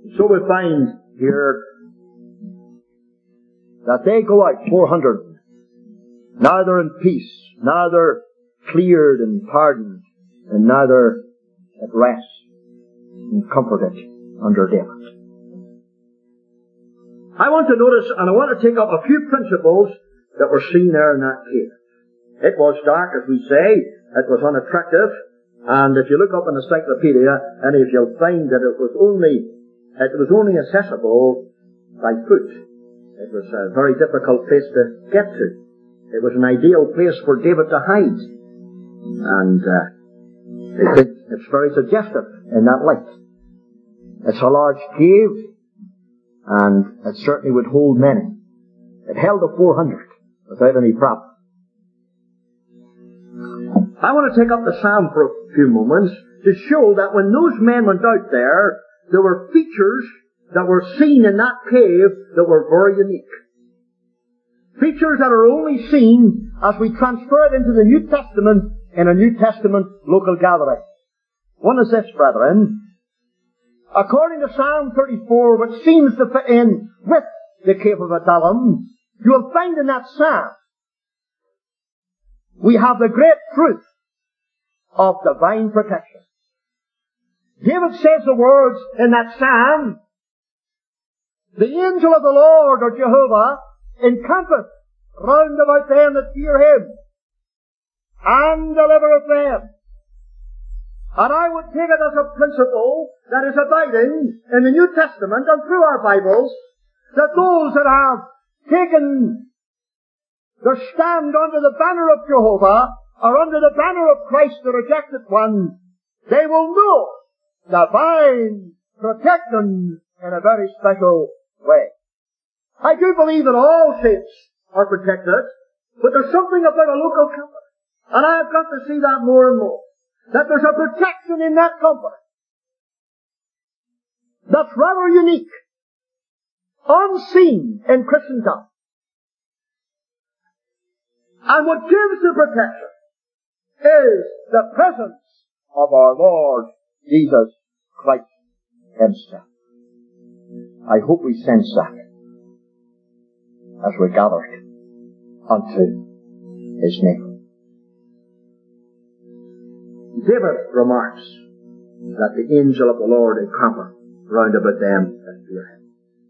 So we find here that they go out 400, neither in peace, neither cleared and pardoned, and neither at rest and comforted under David. I want to notice, and I want to take up a few principles that were seen there in that cave. It was dark, as we say. It was unattractive. And if you look up in the encyclopedia, and if you'll find that it was only accessible by foot. It was a very difficult place to get to. It was an ideal place for David to hide. And it's very suggestive in that light. It's a large cave, and it certainly would hold many. It held the 400 without any problem. I want to take up the psalm for a few moments to show that when those men went out there were features that were seen in that cave that were very unique. Features that are only seen as we transfer it into the New Testament in a New Testament local gathering. One is this, brethren. According to Psalm 34, which seems to fit in with the cave of Adullam, you will find in that psalm we have the great truth of divine protection. David says the words in that psalm, the angel of the Lord, or Jehovah, encampeth round about them that fear him, and delivereth them. And I would take it as a principle that is abiding in the New Testament and through our Bibles, that those that have taken their stand under the banner of Jehovah, or under the banner of Christ, the rejected one, they will know divine protection in a very special way. I do believe that all saints are protected, but there's something about a local company. And I've got to see that more and more. That there's a protection in that company that's rather unique, unseen in Christendom. And what gives the protection is the presence of our Lord Jesus Christ himself. I hope we sense that as we're gathered unto his name. David remarks that the angel of the Lord encampeth round about them that fear him.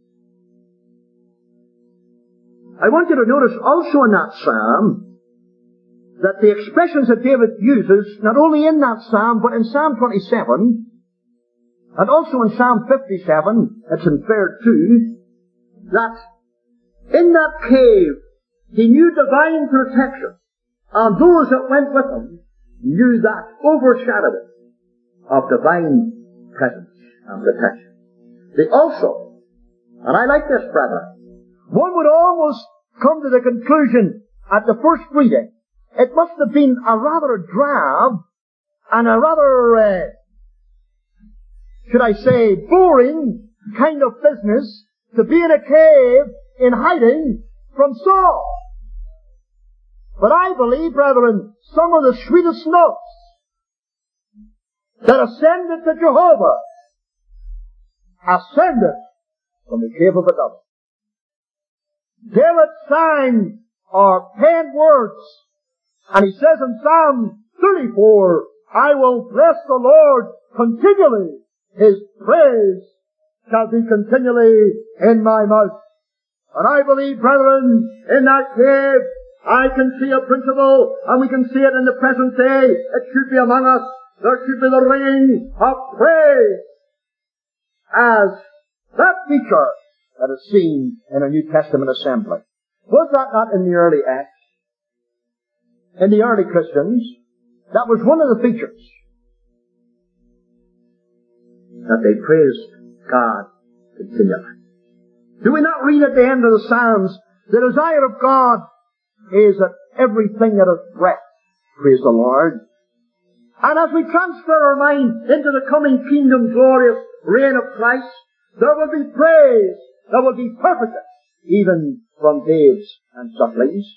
I want you to notice also in that psalm that the expressions that David uses, not only in that psalm, but in Psalm 27, and also in Psalm 57, it's inferred too, that in that cave he knew divine protection, and those that went with him knew that overshadowing of divine presence and protection. They also, and I like this, brethren, one would almost come to the conclusion at the first reading, it must have been a rather drab and a rather, should I say, boring kind of business to be in a cave in hiding from Saul. But I believe, brethren, some of the sweetest notes that ascended to Jehovah ascended from the cave of Adullam. David signed or penned words, and he says in Psalm 34, I will bless the Lord continually. His praise shall be continually in my mouth. And I believe, brethren, in that cave, I can see a principle, and we can see it in the present day. It should be among us. There should be the ringing of praise as that feature that is seen in a New Testament assembly. Was that not in the early Acts? In the early Christians, that was one of the features. That they praised God continually. Do we not read at the end of the Psalms, the desire of God is that everything that is breath praise the Lord. And as we transfer our mind into the coming kingdom glorious reign of Christ, there will be praise that will be perfect, even from babes and sucklings.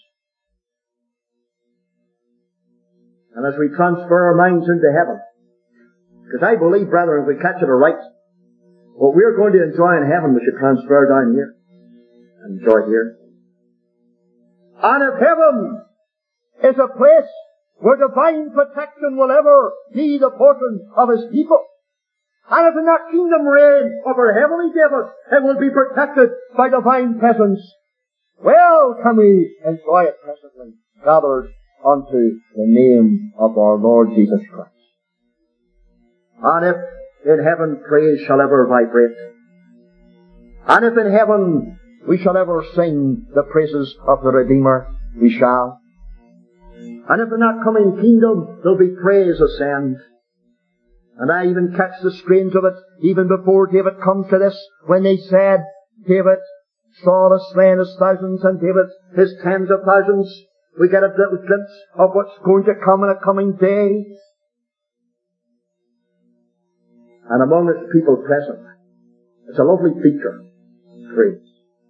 And as we transfer our minds into heaven, because I believe, brethren, if we catch it aright, what we're going to enjoy in heaven we should transfer down here and enjoy here. And if heaven is a place where divine protection will ever be the portion of His people, and if in that kingdom reign over heavenly David, it will be protected by divine presence, well can we enjoy it presently, gathered unto the name of our Lord Jesus Christ. And if in heaven praise shall ever vibrate, and if in heaven we shall ever sing the praises of the Redeemer, we shall. And if in that coming kingdom there'll be praise ascend, and I even catch the strains of it even before David comes to this, when they said, David saw the slain his thousands and David his tens of thousands. We get a little glimpse of what's going to come in a coming day. And among His people present, it's a lovely feature, praise.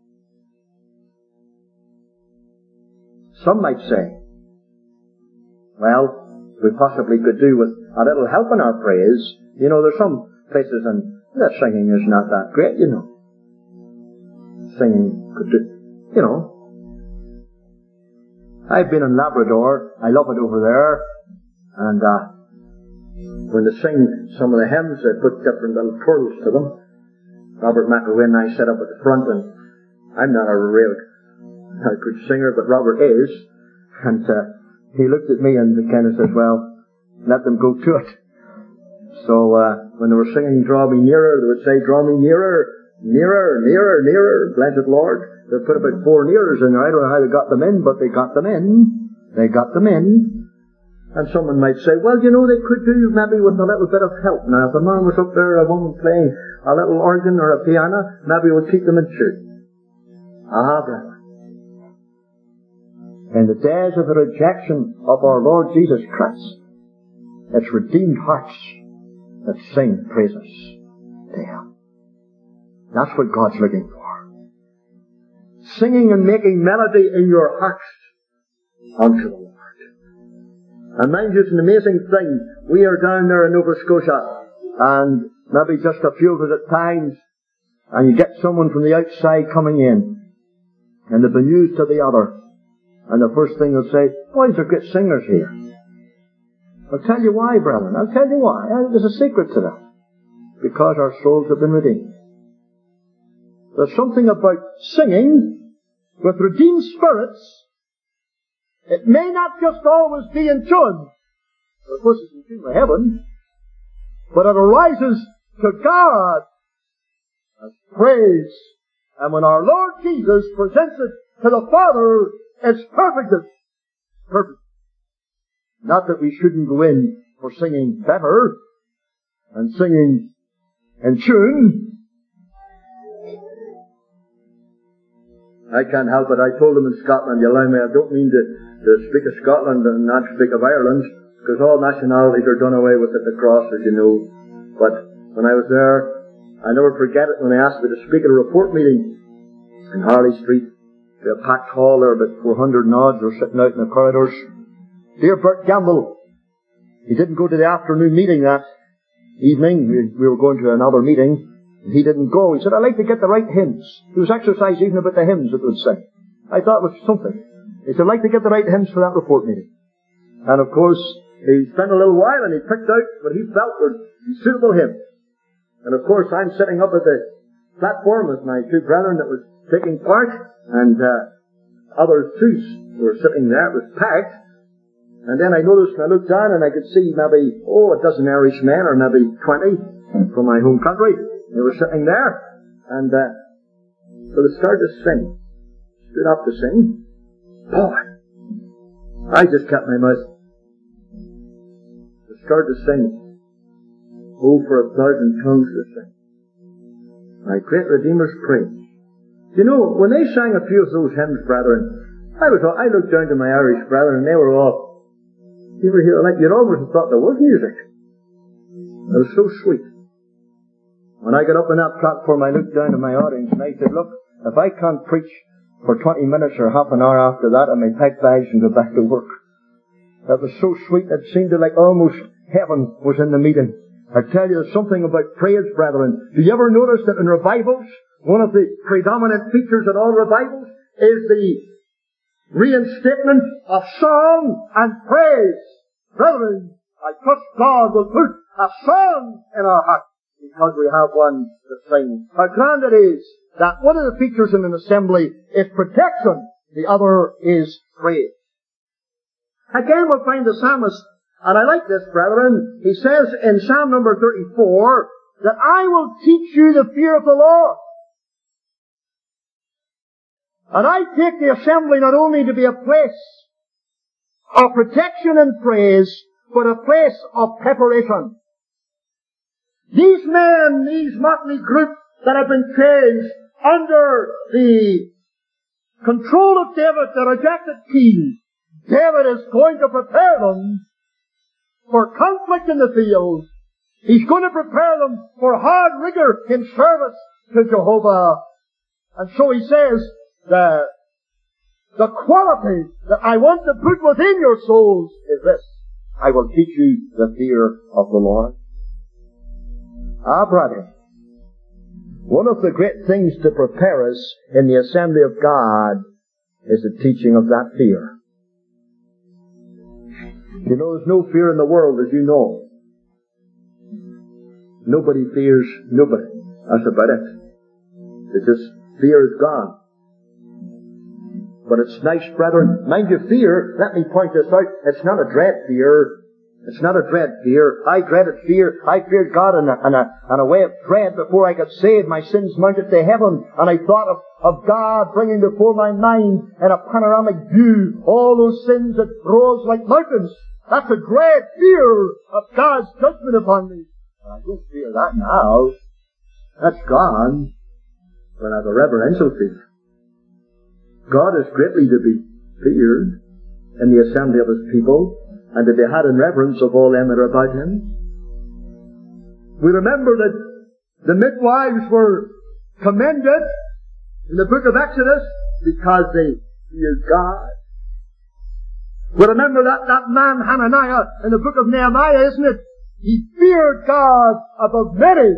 Some might say, well, we possibly could do with a little help in our praise. You know, there's some places and the singing is not that great, you know. Singing could do, you know. I've been in Labrador. I love it over there. And when they sing some of the hymns, they put different little twirls to them. Robert McElwain and I set up at the front, and I'm not a real good singer, but Robert is. And he looked at me and kind of says, well, let them go to it. So when they were singing Draw Me Nearer, they would say, draw me nearer, nearer, nearer, nearer, blessed Lord. They put about 4 nearers in there. I don't know how they got them in, but they got them in. They got them in. And someone might say, well, you know, they could do maybe with a little bit of help. Now, if a man was up there, a woman playing a little organ or a piano, maybe it would keep them in tune. Ah, brother. In the days of the rejection of our Lord Jesus Christ, it's redeemed hearts that sing praises to Him. That's what God's looking for. Singing and making melody in your hearts unto the Lord. And mind you, it's an amazing thing. We are down there in Nova Scotia, and maybe just a few of us at times, and you get someone from the outside coming in, and they've been used to the other, and the first thing they'll say, why is there great singers here? I'll tell you why, brethren. I'll tell you why. There's a secret to that. Because our souls have been redeemed. There's something about singing with redeemed spirits. It may not just always be in tune. Of course it's in tune with heaven. But it arises to God as praise. And when our Lord Jesus presents it to the Father, it's perfect. Perfect. Not that we shouldn't go in for singing better and singing in tune. I can't help it. I told them in Scotland, you allow me, I don't mean to speak of Scotland and not speak of Ireland, because all nationalities are done away with at the cross, as you know. But when I was there, I never forget it when they asked me to speak at a report meeting in Harley Street. To a packed hall there, about 400 nods were sitting out in the corridors. Dear Bert Gamble, he didn't go to the afternoon meeting that evening. We were going to another meeting. He didn't go. He said, I'd like to get the right hymns. There was exercise even about the hymns that would sing. I thought it was something. He said, I'd like to get the right hymns for that report meeting. And of course, he spent a little while and he picked out what he felt were suitable hymns. And of course, I'm sitting up at the platform with my 2 brethren that was taking part, and others too were sitting there. It was packed. And then I noticed, and I looked down and I could see maybe, a dozen Irishmen, or maybe 20 from my home country. They were sitting there. And so they started to sing. Stood up to sing. Boy, I just kept my mouth. They started to sing. Oh, for 1,000 tongues to sing. My great Redeemer's praise. You know, when they sang a few of those hymns, brethren, I looked down to my Irish brethren and they were all, you were here, like you'd almost thought there was music. It was so sweet. When I got up on that platform, I looked down to my audience and I said, look, if I can't preach for 20 minutes or half an hour after that, I may pack bags and go back to work. That was so sweet, it seemed like almost heaven was in the meeting. I tell you something about praise, brethren. Do you ever notice that in revivals, one of the predominant features in all revivals is the reinstatement of song and praise? Brethren, I trust God will put a song in our hearts because we have one to sing. How grand it is that one of the features in an assembly is protection, the other is praise. Again, we'll find the psalmist, and I like this, brethren. He says in Psalm number 34 that I will teach you the fear of the Lord. And I take the assembly not only to be a place of protection and praise, but a place of preparation. These men, these motley group that have been changed under the control of David, the rejected king, David is going to prepare them for conflict in the field. He's going to prepare them for hard rigor in service to Jehovah. And so he says, the quality that I want to put within your souls is this: I will teach you the fear of the Lord. Ah, brother, one of the great things to prepare us in the assembly of God is the teaching of that fear. You know, there's no fear in the world, as you know. Nobody fears nobody. That's about it. It's just, fear is gone. But it's nice, brethren. Mind you, fear, let me point this out, it's not a dread fear. It's not a dread fear. I dreaded fear. I feared God in a way of dread before I got saved. My sins mounted to heaven, and I thought of God bringing before my mind in a panoramic view all those sins that rose like mountains. That's a dread fear of God's judgment upon me. And I don't fear that now. That's gone. But I have a reverential fear. God is greatly to be feared in the assembly of His people, and to be had in reverence of all them that are about Him. We remember that the midwives were commended in the book of Exodus because they feared God. We remember that man Hananiah in the book of Nehemiah, isn't it? He feared God above many.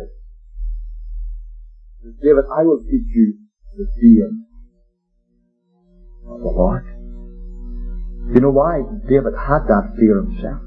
David, I will teach you the fear of the Lord. You know why David had that fear himself?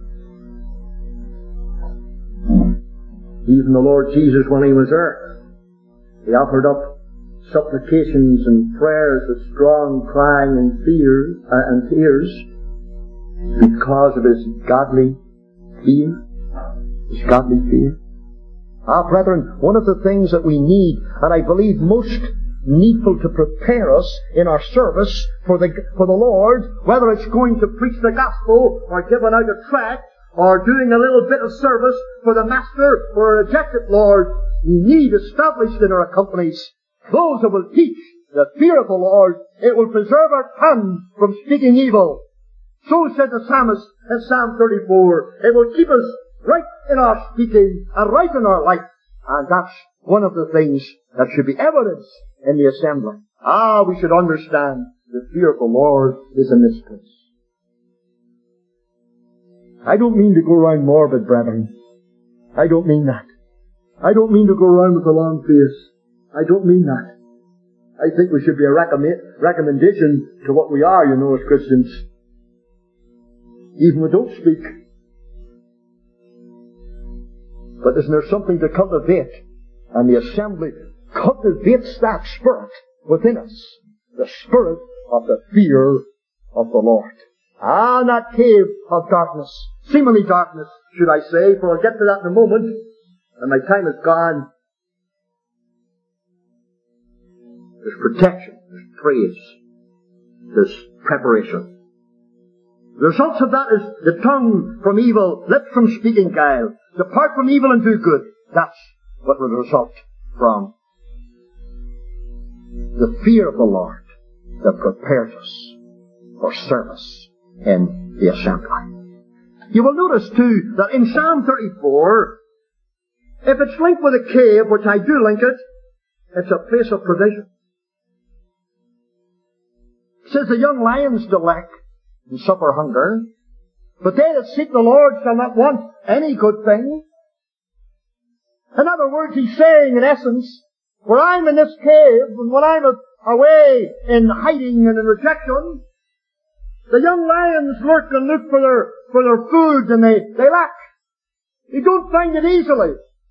Even the Lord Jesus, when He was earth, He offered up supplications and prayers with strong crying and tears because of His godly fear. His godly fear. Ah, brethren, one of the things that we need, and I believe most needful to prepare us in our service for the Lord, whether it's going to preach the gospel or giving out a tract or doing a little bit of service for the Master or a rejected Lord, we need established in our companies those that will teach the fear of the Lord. It will preserve our tongue from speaking evil. So said the psalmist in Psalm 34. It will keep us right in our speaking and right in our life. And that's one of the things that should be evidence in the assembly. Ah, we should understand the fear of the Lord is in this place. I don't mean to go around morbid, brethren. I don't mean that. I don't mean to go around with a long face. I don't mean that. I think we should be a recommendation to what we are, you know, as Christians. Even we don't speak. But isn't there something to cultivate? And the assembly cultivates that spirit within us. The spirit of the fear of the Lord. Ah, in that cave of darkness, seemingly darkness, should I say, for I'll get to that in a moment, and my time is gone. There's protection, there's praise, there's preparation. The results of that is the tongue from evil, lips from speaking guile. Depart from evil and do good. That's what will result from the fear of the Lord that prepares us for service in the assembly. You will notice too that in Psalm 34, if it's linked with a cave, which I do link it, it's a place of provision. It says the young lions delight and suffer hunger, but they that seek the Lord shall not want any good thing. In other words, he's saying, in essence, where I'm in this cave, and when I'm away in hiding and in rejection, the young lions lurk and look for their food, and they lack. They don't find it easily.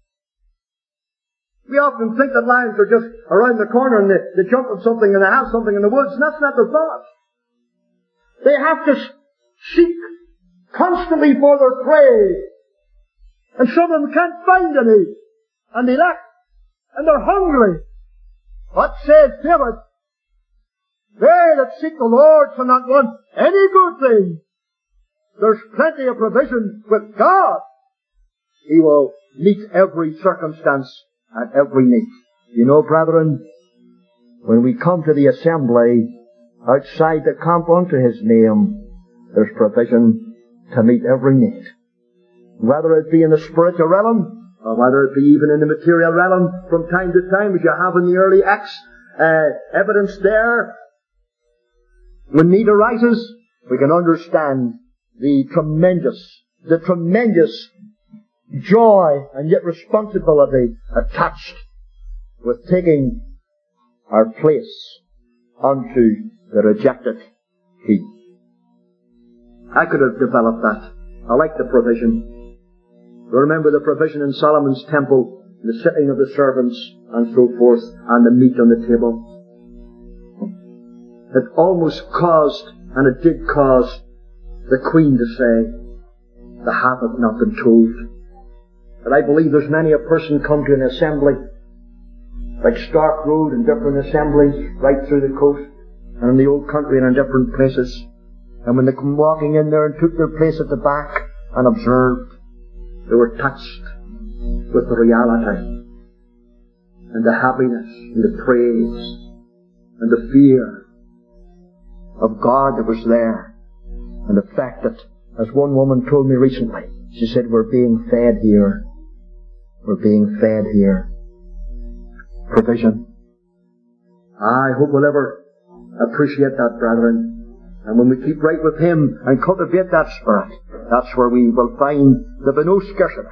We often think that lions are just around the corner and they jump on something and they have something in the woods, and that's not the thought. They have to seek constantly for their prey. And some of them can't find any. And they lack. And they're hungry. What says David? They that seek the Lord shall not want any good thing. There's plenty of provision with God. He will meet every circumstance and every need. You know, brethren, when we come to the assembly outside the camp unto His name, there's provision to meet every need. Whether it be in the spiritual realm, or whether it be even in the material realm, from time to time, as you have in the early Acts, evidence there, when need arises, we can understand the tremendous joy and yet responsibility attached with taking our place unto the rejected heap. I could have developed that. I like the provision. Remember the provision in Solomon's temple, the sitting of the servants and so forth, and the meat on the table. It almost caused, and it did cause, the Queen to say, the half hath not been told. But I believe there's many a person come to an assembly, like Stark Road and different assemblies, right through the coast, and in the old country and in different places. And when they come walking in there and took their place at the back and observed, they were touched with the reality and the happiness and the praise and the fear of God that was there. And the fact that, as one woman told me recently, she said, we're being fed here. We're being fed here. Provision. I hope we'll ever appreciate that, brethren. And when we keep right with Him and cultivate that spirit, that's where we will find the no scarcity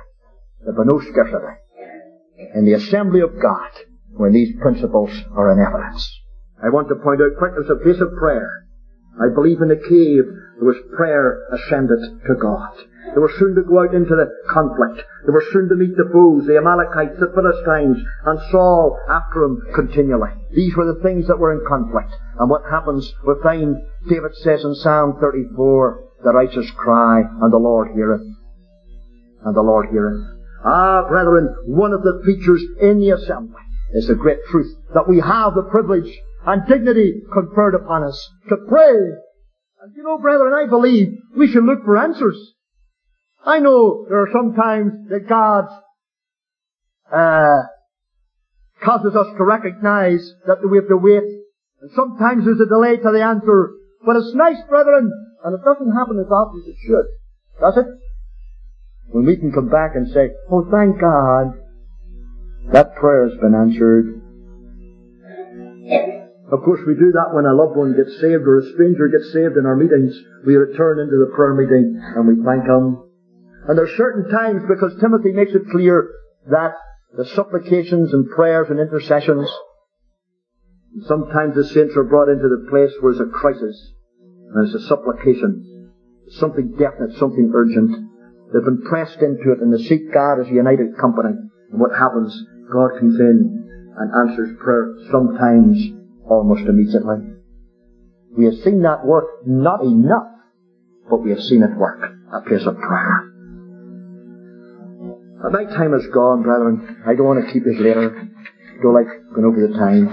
in the assembly of God, when these principles are in evidence. I want to point out quick, there's a place of prayer. I believe in the cave there was prayer ascended to God. They were soon to go out into the conflict. They were soon to meet the foes, the Amalekites, the Philistines, and Saul after him continually. These were the things that were in conflict. And what happens, we find David says in Psalm 34, the righteous cry, and the Lord heareth. And the Lord heareth. Ah, brethren, one of the features in the assembly is the great truth that we have the privilege and dignity conferred upon us to pray. And you know, brethren, I believe we should look for answers. I know there are some times that God causes us to recognize that we have to wait, and sometimes there's a delay to the answer. But it's nice, brethren, and it doesn't happen as often as it should, does it? When we can come back and say, oh, thank God, that prayer has been answered. Of course, we do that when a loved one gets saved or a stranger gets saved in our meetings. We return into the prayer meeting and we thank Him. And there are certain times, because Timothy makes it clear that the supplications and prayers and intercessions, sometimes the saints are brought into the place where it's a crisis, and it's a supplication, something definite, something urgent. They've been pressed into it, and they seek God as a united company. And what happens? God comes in and answers prayer, sometimes almost immediately. We have seen that work, not enough, but we have seen it work, a place of prayer. My time is gone, brethren. I don't want to keep it later. I don't like going over the time.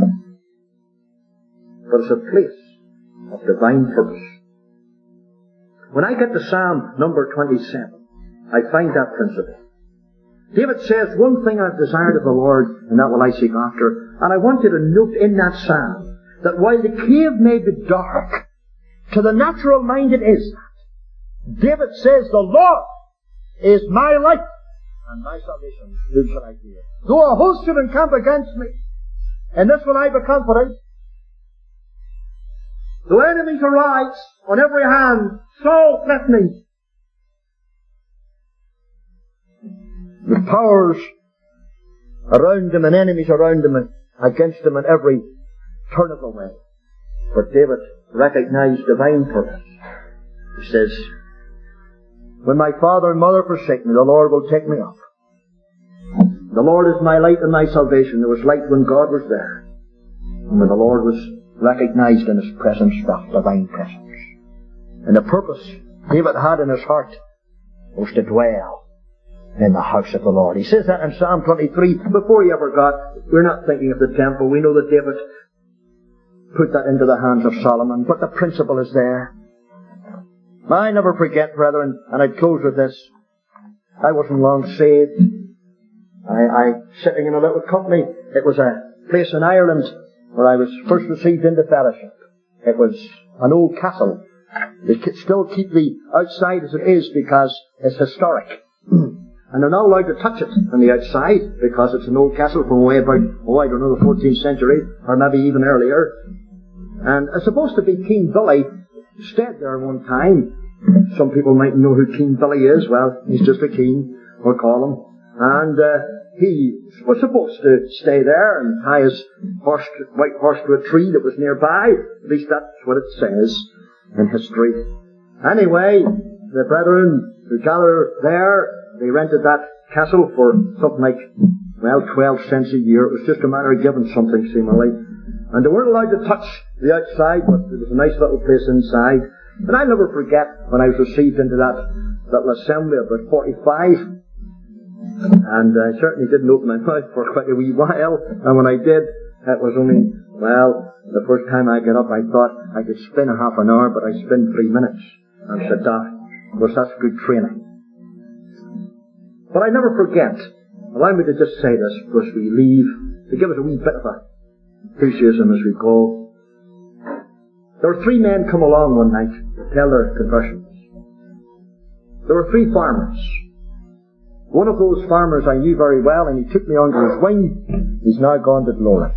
But it's a place of divine purpose. When I get to Psalm number 27, I find that principle. David says, one thing I've desired of the Lord, and that will I seek after. And I want you to note in that psalm that while the cave may be dark, to the natural mind it is that. David says, the Lord is my light and my salvation. Whom shall I fear? Though a host should encamp against me, in this will I be confident. Though enemies arise on every hand, so threatening, the powers around him and enemies around him and against him in every turn of the way. But David recognized divine purpose. He says, when my father and mother forsake me, the Lord will take me up. The Lord is my light and my salvation. There was light when God was there. And when the Lord was recognized in His presence, that divine presence. And the purpose David had in his heart was to dwell in the house of the Lord. He says that in Psalm 23, before he ever got, we're not thinking of the temple. We know that David put that into the hands of Solomon, but the principle is there. I never forget, brethren, and I'd close with this. I wasn't long saved. I sitting in a little company. It was a place in Ireland where I was first received into fellowship. It was an old castle. They still keep the outside as it is because it's historic. And they're not allowed to touch it on the outside because it's an old castle from way about, I don't know, the 14th century, or maybe even earlier. And it's supposed to be King Billy stayed there one time. Some people might know who King Billy is. Well, he's just a king, we'll call him. And he was supposed to stay there and tie his white horse to a tree that was nearby. At least that's what it says in history. Anyway, the brethren who gathered there, they rented that castle for something like, 12 cents a year. It was just a matter of giving something, seemingly. And they weren't allowed to touch the outside, but there was a nice little place inside. And I'll never forget when I was received into that little assembly about 45. And I certainly didn't open my mouth for quite a wee while. And when I did, it was only, the first time I got up I thought I could spin a half an hour, but I spin 3 minutes. And I said, of course that's good training. But I never forget, allow me to just say this before we leave, to give us a wee bit of enthusiasm as we go. There were 3 men come along one night to tell their confessions. There were 3 farmers. One of those farmers I knew very well, and he took me under his wing. He's now gone to glory.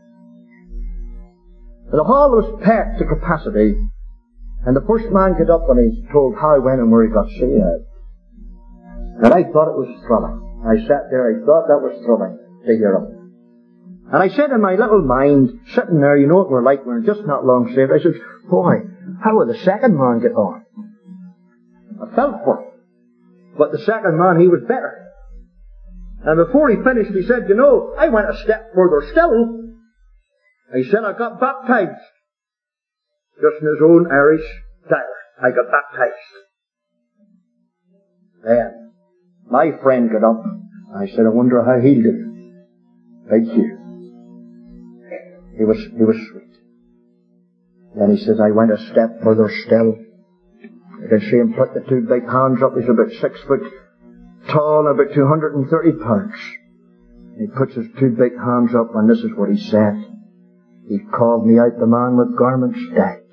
The hall was packed to capacity, and the first man got up and he's told how, when, and where he got saved. And I thought it was thrilling. I sat there, I thought that was thrilling to hear him. And I said in my little mind, sitting there, you know what we're like, we're just not long saved. I said, boy, how will the second man get on? I felt for him. But the second man, he was better. And before he finished, he said, I went a step further still. He said, I got baptized. Just in his own Irish dialect. I got baptized. Then, my friend got up. I said, I wonder how he'll do. Thank you. He was sweet. Then he says, I went a step further still. You can see him put the 2 big hands up. He's about 6 foot tall and about 230 pounds. He puts his 2 big hands up, and this is what he said. He called me out the man with garments decked.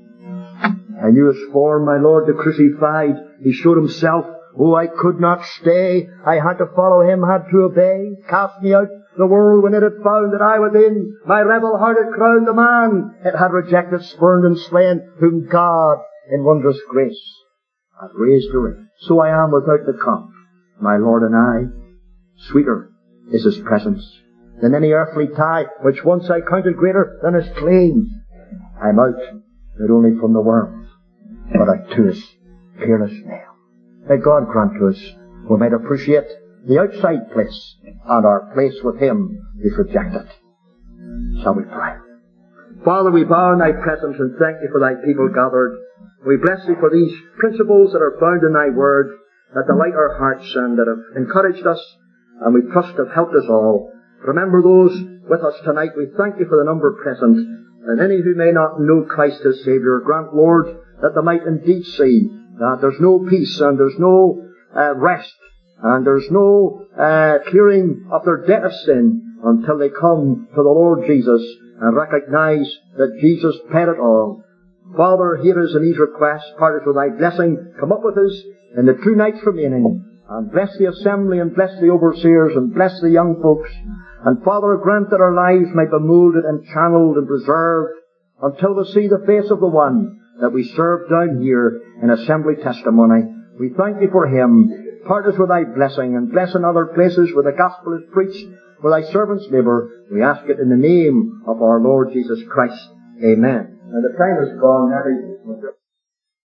I knew his form, my Lord, the crucified. He showed himself. I could not stay. I had to follow him, had to obey. Cast me out the world when it had found that I within my rebel-hearted crowned the man it had rejected, spurned, and slain, whom God in wondrous grace hath raised to reign. So I am without the comp, my Lord and I. Sweeter is His presence than any earthly tie, which once I counted greater than His claim. I'm out, not only from the world, but out to His peerless name. May God grant to us we might appreciate the outside place and our place with Him is rejected. Shall we pray? Father, we bow in Thy presence and thank Thee for Thy people gathered. We bless Thee for these principles that are found in Thy Word, that delight our hearts and that have encouraged us, and we trust have helped us all. Remember those with us tonight. We thank Thee for the number present, and any who may not know Christ as Saviour, grant, Lord, that they might indeed see that there's no peace and there's no rest and there's no clearing of their debt of sin until they come to the Lord Jesus and recognize that Jesus paid it all. Father, hear us in these requests. Part us with Thy blessing. Come up with us in the 2 nights remaining, and bless the assembly and bless the overseers and bless the young folks. And Father, grant that our lives might be moulded and channeled and preserved until we see the face of the one that we serve down here in assembly testimony. We thank Thee for him. Part us with Thy blessing and bless in other places where the gospel is preached, for thy servant's labour. We ask it in the name of our Lord Jesus Christ. Amen. And the time is gone.